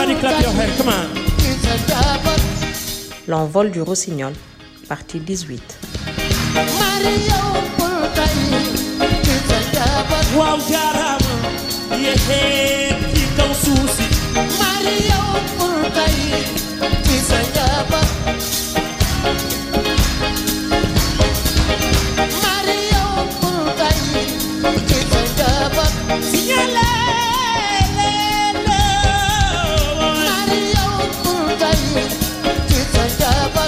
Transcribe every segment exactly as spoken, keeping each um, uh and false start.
Everybody clap your hands, come on. L'envol du rossignol, partie dix-huit. Wow, jarama, yehe, kikau susi. Mario Purkai, Kisangaba. Mario Purkai, Kisangaba. Signale, Mario Purkai, Kisangaba.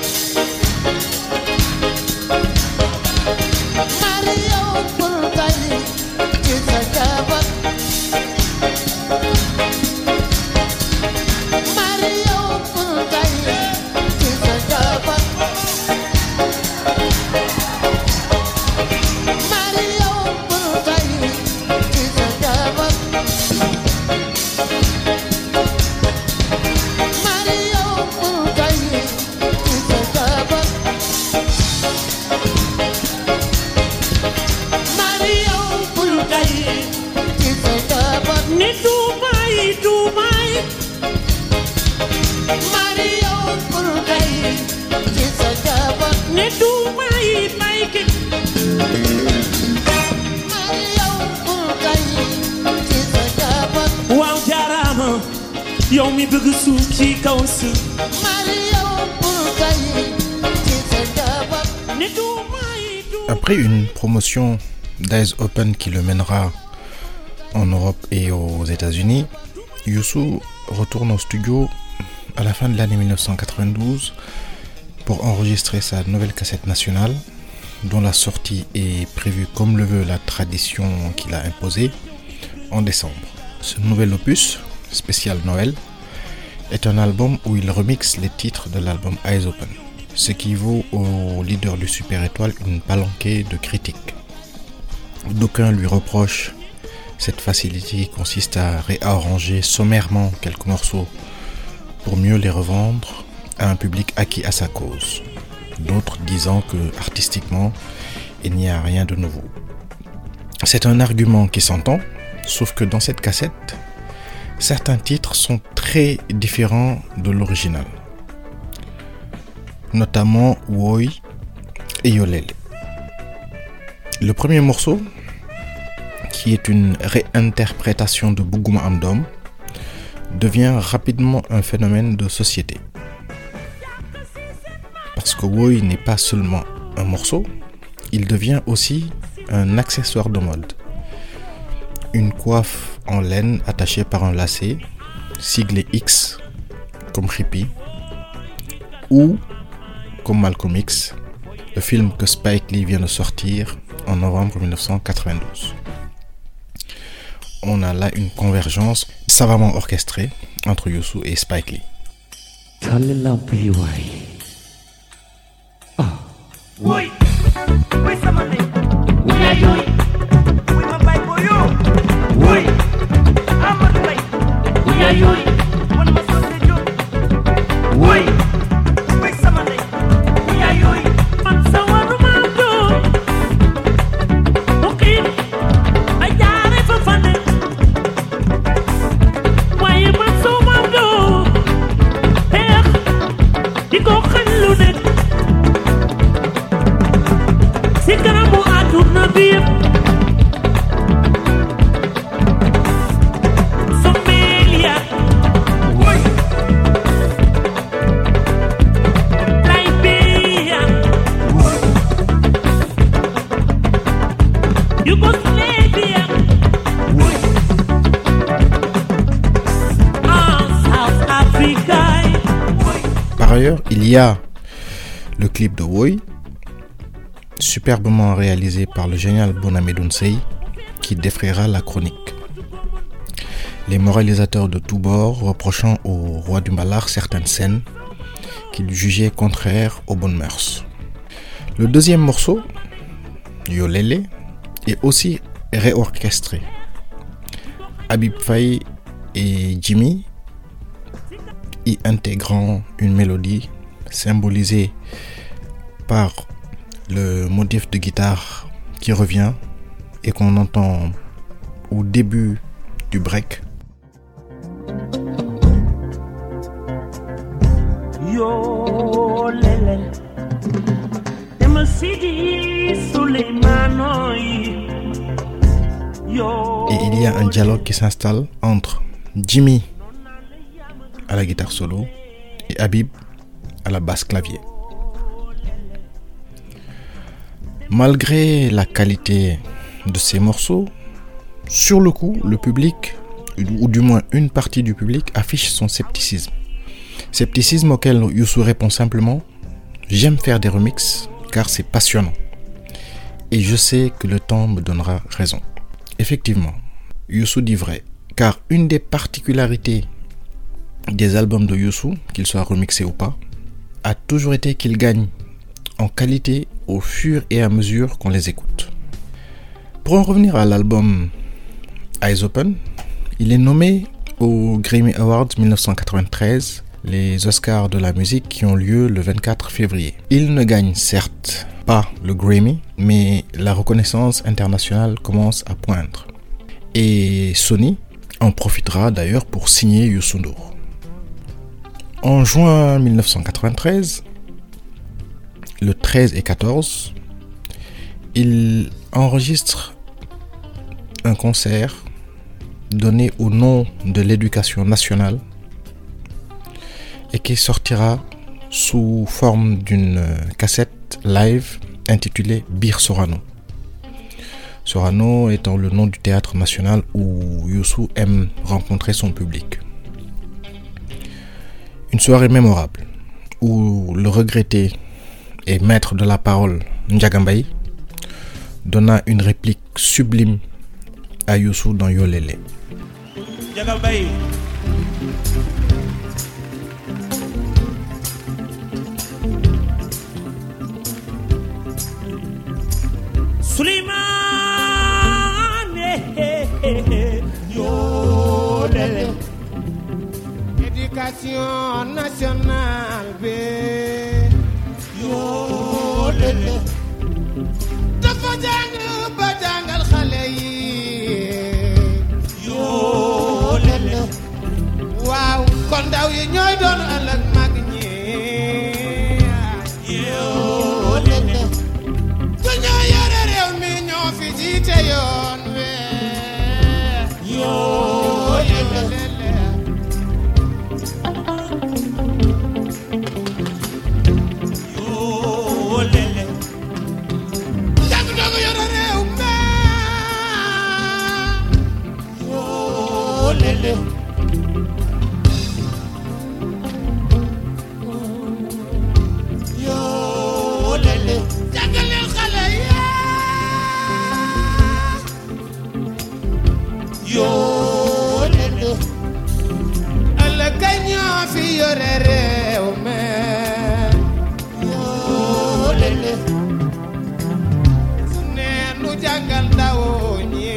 Mario Purkai, Kisangaba. Mario Purkai, Kisangaba. Mario Purkai, Kisangaba. Mario Purkai, Kisangaba. Mario Purkai, Kisangaba. Ni Dubai, Dubai. Mario Purkai, Kisangaba. Ni Dubai, Mike. Mario Purkai, Kisangaba. Wow, jarama, yow mi bëgg suuf ci kaw suuf. Mario Purkai, Kisangaba. Ni Dubai, Dubai. Après une promotion d'Eyes Open qui le mènera en Europe et aux États-Unis, Youssou retourne au studio à la fin de l'année mille neuf cent quatre-vingt-douze pour enregistrer sa nouvelle cassette nationale, dont la sortie est prévue comme le veut la tradition qu'il a imposée en décembre. Ce nouvel opus, spécial Noël, est un album où il remixe les titres de l'album Eyes Open, ce qui vaut au leader du Super Étoile une palanquée de critiques. D'aucuns lui reprochent cette facilité qui consiste à réarranger sommairement quelques morceaux pour mieux les revendre à un public acquis à sa cause. D'autres disant que, artistiquement, il n'y a rien de nouveau. C'est un argument qui s'entend, sauf que dans cette cassette, certains titres sont très différents de l'original. Notamment Woy et Yolele. Le premier morceau, qui est une réinterprétation de Bougouma Amdom, devient rapidement un phénomène de société. Parce que Woy n'est pas seulement un morceau, il devient aussi un accessoire de mode. Une coiffe en laine attachée par un lacet, siglé X, comme Hippie, ou comme Malcolm X, le film que Spike Lee vient de sortir en novembre mille neuf cent quatre-vingt-douze. On a là une convergence savamment orchestrée entre Youssou et Spike Lee. Woy, woy sama ndey, yaay yooy, woy ma bay ko yoo, woy, Amadou Mbaye, yaay yooy, man ma soose jóg, woy, woy sama ndey, yaay yooy, man sa waru ma doo, bukiin, a jaare fa fane, waaye man soo ma doo, xeex, di ko xañ lu nekk. Si kanamu àdduna bi yëpp Somalia woy Liberia woy Yugoslavia woy en South Africa woy. Par ailleurs, il y a le clip de Woy, superbement réalisé par le génial Bonamedoun Sey, qui défraiera la chronique. Les moralisateurs de tous bords reprochant au roi du Mbalar certaines scènes qu'il jugeait contraires aux bonnes mœurs. Le deuxième morceau, Yolele, est aussi réorchestré. Habib Faye et Jimmy y intégrant une mélodie symbolisée par le motif de guitare qui revient et qu'on entend au début du break. yo lele Dema Sidi Souleymano yo. Et il y a un dialogue qui s'installe entre Jimmy à la guitare solo et Habib à la basse clavier. Malgré la qualité de ces morceaux, sur le coup, le public, ou du moins une partie du public, affiche son scepticisme. Scepticisme auquel Youssou répond simplement « J'aime faire des remixes car c'est passionnant. Et je sais que le temps me donnera raison. » Effectivement, Youssou dit vrai, car une des particularités des albums de Youssou, qu'ils soient remixés ou pas, a toujours été qu'ils gagnent en qualité au fur et à mesure qu'on les écoute. Pour en revenir à l'album Eyes Open, il est nommé aux Grammy Awards dix-neuf cent quatre-vingt-treize, les Oscars de la musique qui ont lieu le vingt-quatre février. Il ne gagne certes pas le Grammy, mais la reconnaissance internationale commence à poindre. Et Sony en profitera d'ailleurs pour signer Youssou N'Dour. En juin dix-neuf cent quatre-vingt-treize, le treize et quatorze, il enregistre un concert donné au nom de l'éducation nationale et qui sortira sous forme d'une cassette live intitulée Bir Sorano. Sorano étant le nom du théâtre national où Youssou aime rencontrer son public. Une soirée mémorable où le regretté et maître de la parole Ndiaga Mbaye donna une réplique sublime à Youssou dans Yo Lélé. Ndiaga Mbaye Souleymane Yo Lélé Éducation nationale be Yo Lélé dafa jàng ba jàngal xale yi Yo Lélé waaw kon ndaw yi ñooy doon ëllëg mag ñi Yo Lélé ku ñoo yore réew mi ñoo fi jiite yoon we Yo Lélé Yo Lélé jàng dogu yore réew mi Yo Lélé Yo Lélé jàngal leen xale yi Yo Lélé ëllëg kay ñoo fi yore réew mi Yo Lélé su ne nu jàngal ndaw ñi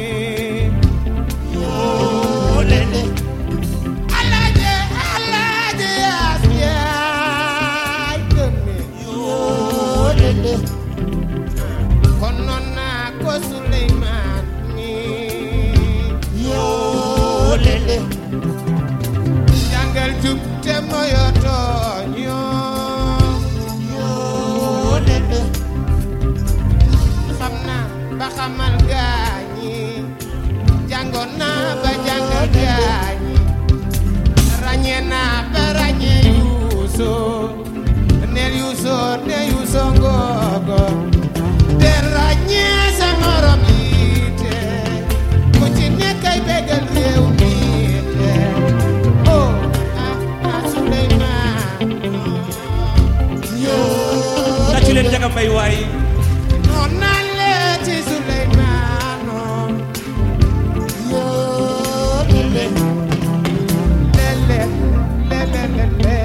Yo Lélé Alaaje Alaaje Yaas Yaay Dëmmi Yo Lélé kon noon naa ko Suleymaan mi Yo Lélé jàngal jub te moyotoo ñoo Yo Lélé xam naa ba xamal gaañi jàngoon naa ba jàngal gaañi ràññee naa ba ràññee Yuuso neel Yuuso ne Yuuso ngoogo te ràññee sa morom yi te ku ci nekk ay bégal réew mi te oh ah ah Suleymaan Yo tàccu leen Ndiaga Mbaye waay noon naan lee ci Suleymaan Yo Lélé lele lele lele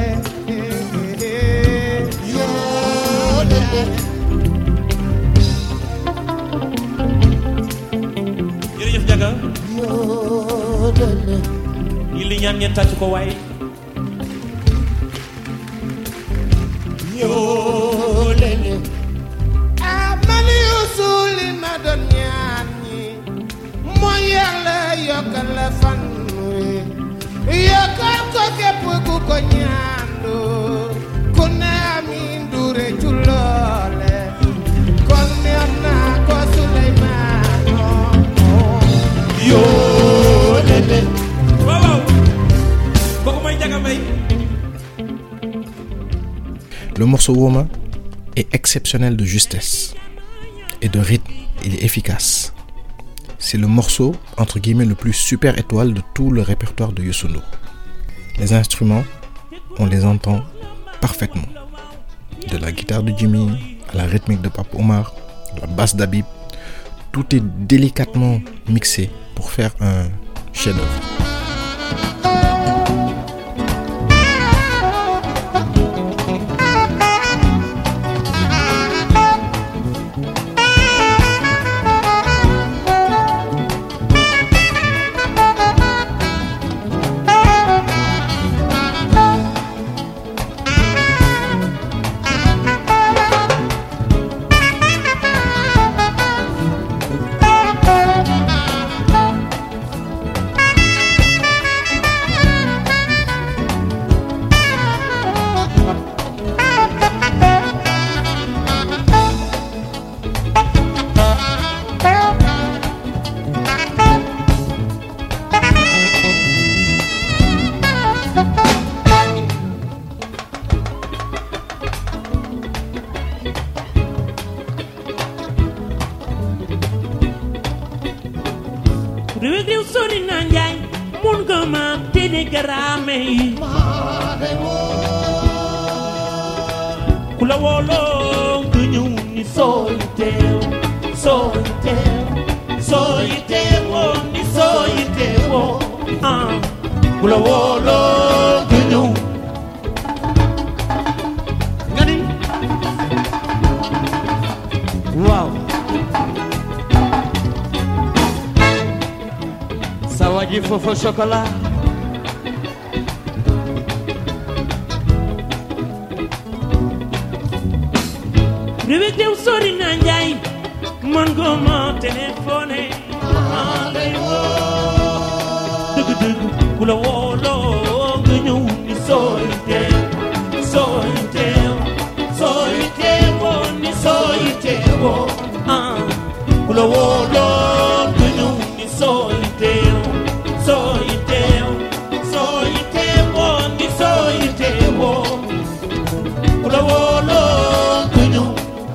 Yo Lélé jërëjëf Ndiaga Yo Lélé yi li ñaan ngeen tàcc ko waay Yo Lélé ah man Youssou li ma doon ñaan ñi mooy Yàlla yokkal la fan wi yokkal ko képp ku ko ñaandu Le morceau Woma est exceptionnel de justesse et de rythme. Il est efficace. C'est le morceau, entre guillemets, le plus super étoile de tout le répertoire de Youssou N'Dour. Les instruments, on les entend parfaitement. De la guitare de Jimmy à la rythmique de Pape Omar, la basse d'Habib, tout est délicatement mixé pour faire un chef-d'œuvre. Fofo chocolat Rewek dew sori na njay man go ma téléphone alay wo deug deug kula wolo nga ñew ni soyte soyte soyte wo ni soyte wo ah kula wolo nga ñew ni soyte Soy teu, soy teu, ni soy teu. Ula wolo kunyu.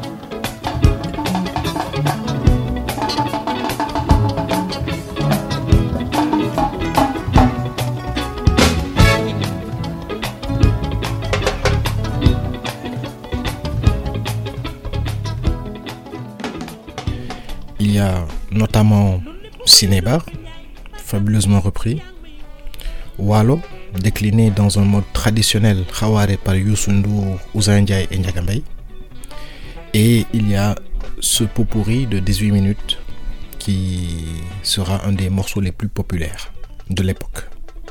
Il y a notamment Cinébar, fabuleusement repris, Walo, décliné dans un mode traditionnel Khaware par Youssou N'Dour, Ouzin Ndiaye et Ndiaga Mbaye. Et il y a ce pot-pourri de dix-huit minutes qui sera un des morceaux les plus populaires de l'époque.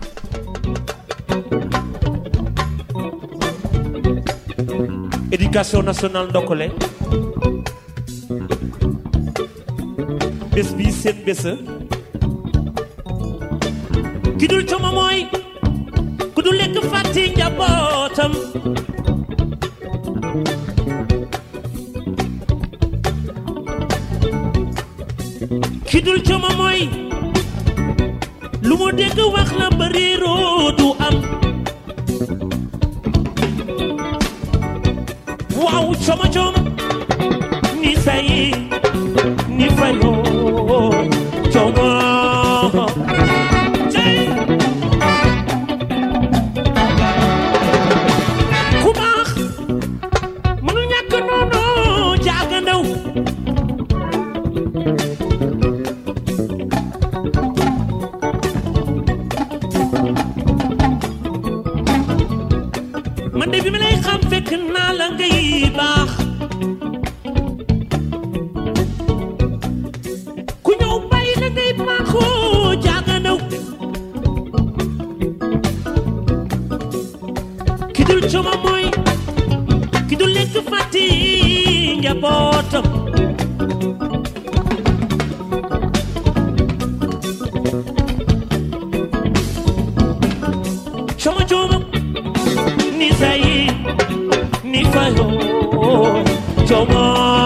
Éducation nationale ndokole bés bi seen bés ki dul coomo mooy ku dul lekk fàtti njabootam ki dul coomo mooy lu mu dégg wax la ba réeroo du am waaw coomo coomo ni say ni fayoo coomo man de bi ma lay xam fekk naa la ngay baax ku ñëw bàyyi la ngay baaxoo jaaganaw ki dul coomo mooy ki dul lekk fàtti njabootam coomo coomo ni say ni fayo coomo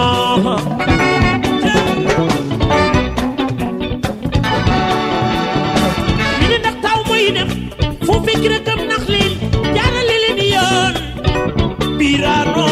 mi ne ndax taw mooy def fu fekk rekam nax leen jaarale leen yoon biraano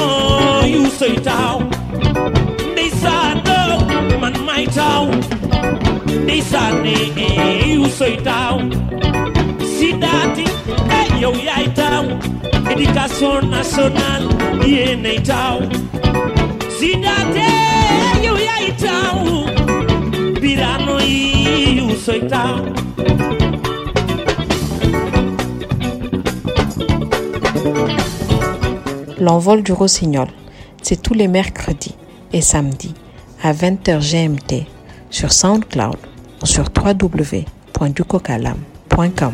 yaay taw ndeysaan yu soy taw si daati yow yaay taw éducation nationale yéenay taw si daati yow yaay taw birano yu soy taw. L'envol du rossignol, c'est tous les mercredis et samedis à vingt heures G M T sur SoundCloud ou sur w w w point ducocalam point com.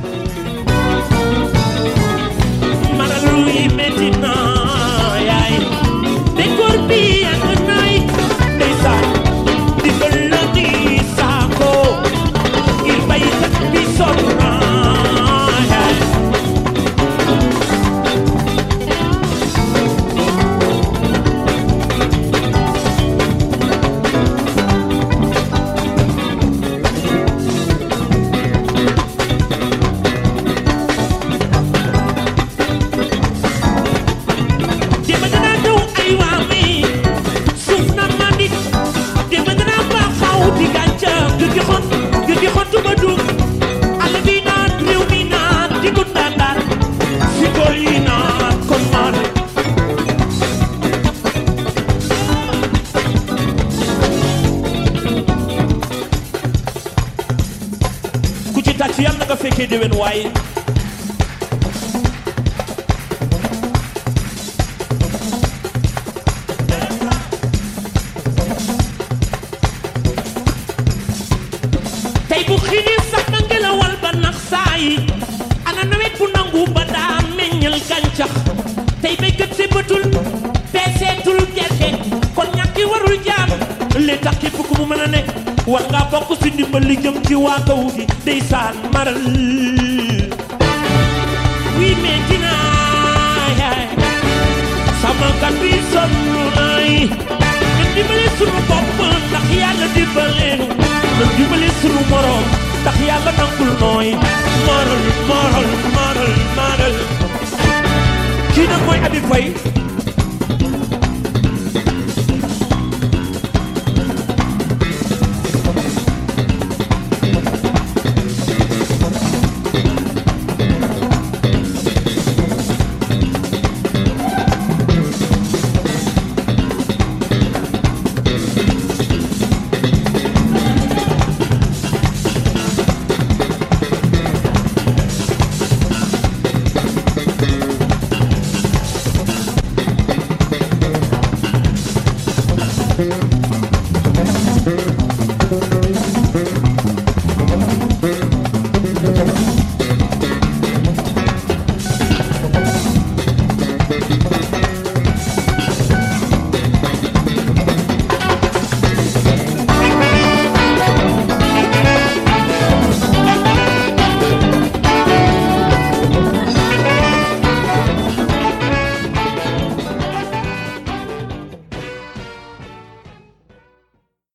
fekkee déwén waaye tey bu xiinee sax na ngelawal ba nax saa yi ana nawet bu nangu ba daa meññal gàncax tey béykat sébatul peeseetul gerte kon ñàkki warul jaam li tax képp ku mu mën a ne war ngaa bokk si ndimbal li jëm ci waa kaw gi ndeysaan maral wi metti naa yaay sama kat bi sonn naay na dimbali sunu bopp ndax yàlla dimbaleenu na dimbali sunu morom ndax yàlla nangul nooy maral maral maral maral kii nag mooy Abi Faye